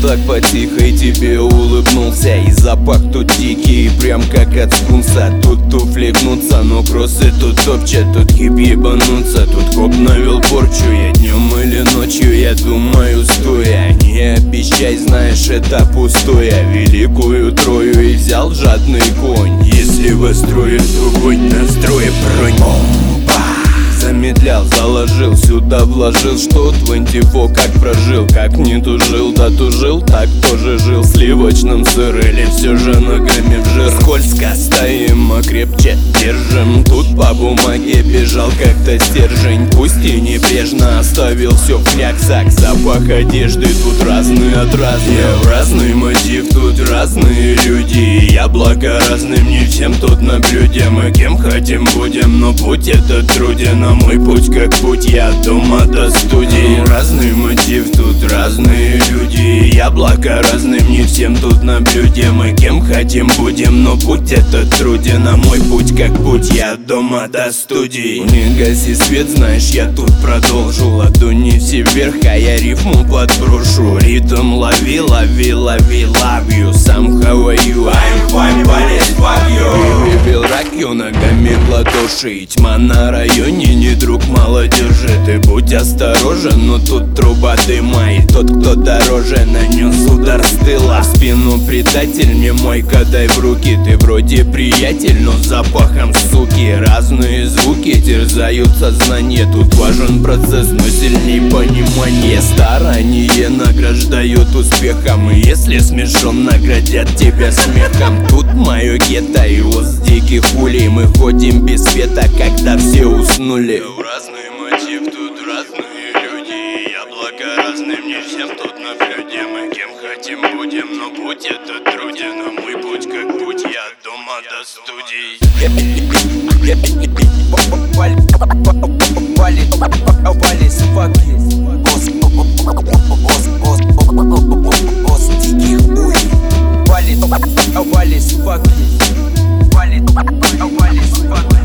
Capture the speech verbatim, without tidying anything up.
так потихо тебе улыбнулся. И запах тут дикий, прям как от скунса. Тут туфли гнутся, но кроссы тут топчат. Тут хип ебануться, тут коп навел порчу. Я днем или ночью, я думаю стоя. Не обещай, знаешь, это пустое. Великую Трою и взял жадный конь. Если во строе, то конь на строе бронь. Замедлял, заложил, сюда вложил, что двадцать четыре как прожил. Как не тужил, да тужил, так тоже жил. В сливочном сыреле все же ногами в жир. Скользко стоим, а крепче держим. Тут по бумаге бежал как-то стержень. Пусть и небрежно оставил все в кляксах. Запах одежды тут разный от разных. Разный мотив, тут разные люди. Яблоко разным, не всем тут на блюде. Мы кем хотим будем, но путь этот труден. А мой путь как путь, я от дома до студии. Разный мотив, тут разные люди. Яблоко разным, не всем тут на блюде. Мы кем хотим будем, но путь этот труден. А мой путь как путь, я от дома до студии. Не гаси свет, знаешь, я тут продолжу. Ладони все вверх, а я рифму подброшу. Ритм лови, лови, лови, love you. Сам how are you? I'm fine, police, fuck you. Выбил ракью, ногами в ладоши. Тьма на районе, не друг молодежи. Ты будь осторожен, но тут труба дыма. И тот, кто дороже, нанес удар с тыла. В спину предатель, мне мойка дай в руки. Ты вроде приятель, но с запахом суки. Разные звуки терзают сознание. Тут важен процесс, но сильней понимание. Старание награждают успехом. И если смешон, наградят тебя смехом. Тут мое гетто и уз диких улей. Мы ходим без света, когда все уснули. Разный мотив, тут разные люди. Яблоко разным, не всем тут на блюде. Мы кем хотим будем, но путь этот труден. А мой путь как путь, я от дома до студии. Полис, fuck you. Босс, босс, босс, босс диких улей. Полис, полис, fuck you. Полис, полис, fuck you.